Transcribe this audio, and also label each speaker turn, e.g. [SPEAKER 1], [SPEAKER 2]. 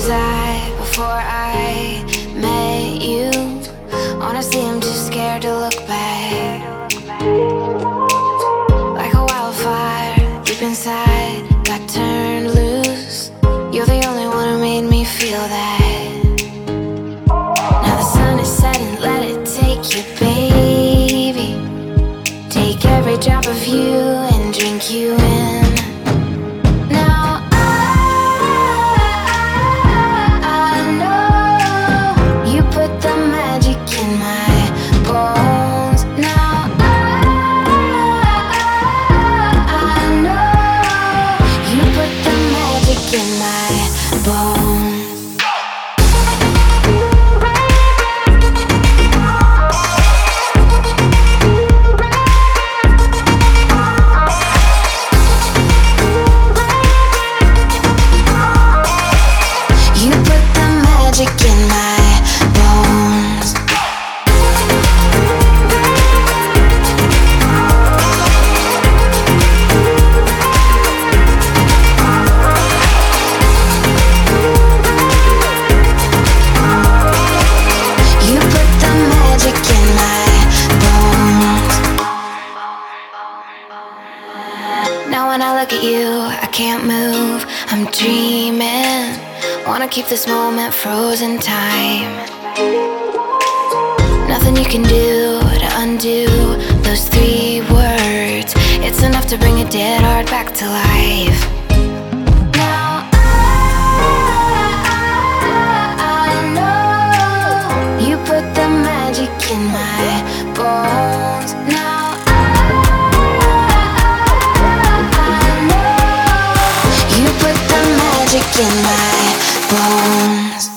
[SPEAKER 1] was I before I met you? Honestly, I'm too scared to look back. Like a wildfire deep inside, got turned loose. You're the only one who made me feel that. Now the sun is setting, let it take you, baby. Take every drop of you and drink you in. Now I know you put the magic in my bones. Now I know you put the magic in my bones. You put the magic in my bones. You put the magic in my bones. Now when I look at you, I can't move, I'm dreaming. Wanna keep this moment frozen time. Nothing you can do to undo those 3 words. It's enough to bring a dead heart back to life. Now I know you put the magic in my bones. Now I know you put the magic in my bones.